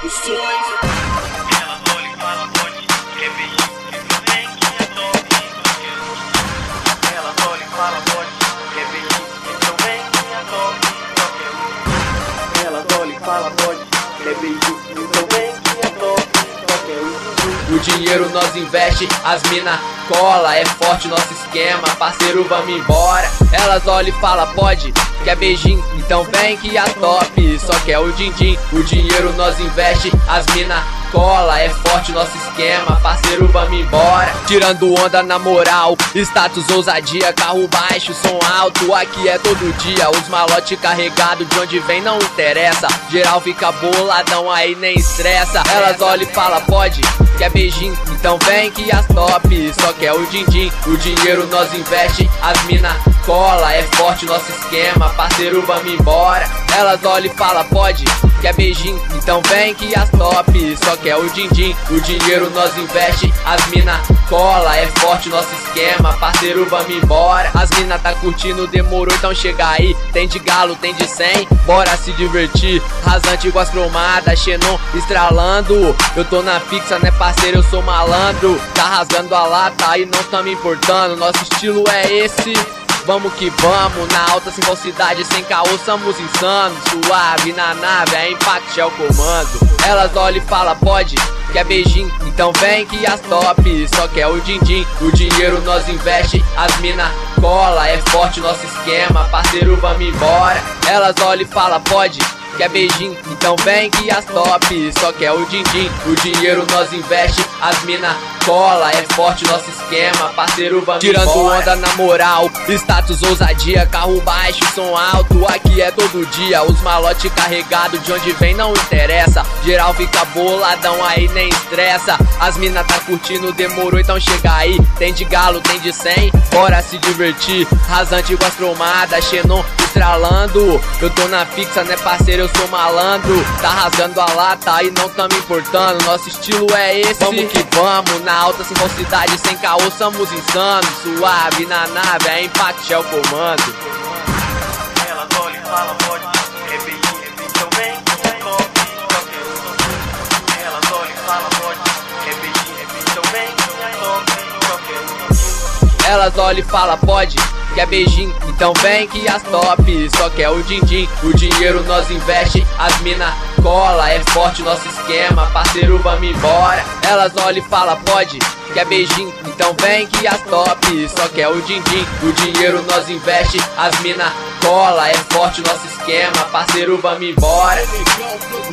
Produções. Elas olham e falam pode, quer beijinho, então vem que é top. Elas olham e falam pode, quer beijinho, então vem que é top. Elas olham e falam pode, quer beijinho, então vem que é top. O dinheiro nós investe, as mina cola, é forte nosso esquema, parceiro vamos embora. Elas olham e falam pode, quer beijinho, então vem que a top, só quer o din-din. O dinheiro nós investe, as mina cola, é forte nosso esquema, parceiro vamos embora. Tirando onda na moral, status, ousadia, carro baixo, som alto, aqui é todo dia. Os malote carregado, de onde vem não interessa, geral fica boladão aí nem estressa. Elas olham e falam pode, quer beijinho, então vem que as top, só quer o din-din. O dinheiro nós investe, as mina cola, é forte nosso esquema, parceiro vamos embora. Elas olham e falam pode, quer beijinho, então vem que as top, só quer o din-din. O dinheiro nós investe, as mina cola, é forte nosso esquema, parceiro vamos embora. As mina tá curtindo, demorou, então chega aí. Tem de galo, tem de 100, bora se divertir. Rasante igual as cromadas, Xenon estralando. Eu tô na fixa, né parceiro, eu sou malandro. Tá rasgando a lata e não tá me importando, nosso estilo é esse. Vamos que vamos, na alta sem falsidade, sem caô, somos insanos. Suave na nave, é Impact, é o comando. Elas olham e falam pode, quer beijinho, então vem que as top, só quer o din-din. O dinheiro nós investe, as mina cola, é forte nosso esquema, parceiro vamos embora. Elas olham e falam pode, quer beijinho, então vem que as top, só quer o din-din. O dinheiro nós investe, as mina cola, é forte nosso esquema, parceiro vamos embora. Tirando onda na moral, status, ousadia, carro baixo, som alto, aqui é todo dia. Os malote carregado, de onde vem não interessa, geral fica boladão aí nem estressa. As mina tá curtindo, demorou, então chega aí. Tem de galo, tem de 100, bora se divertir. Rasante igual as cromadas, Xenon estralando. Eu tô na fixa, né parceiro, eu sou malandro. Tá rasgando a lata e não tá me importando, nosso estilo é esse. Vamos que vamos, na alta sem falsidade, sem caô, somos insanos. Suave na nave, é Impact, é o comando. Elas olham e falam pode, quer beijinho, então vem que é top. Elas olham e falam pode, quer beijinho, então vem que é top. Elas olham e falam pode, quer beijinho, então vem que as top, só quer o din-din. O dinheiro nós investe, as mina cola, é forte nosso esquema, parceiro vamos embora. Elas olham e falam pode, quer beijinho, então vem que as top, só quer o din-din. O dinheiro nós investe, as mina cola, é forte nosso esquema, parceiro vamos embora.